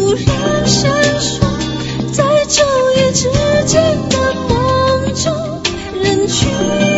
突然闪烁在昼夜之间的梦中，人群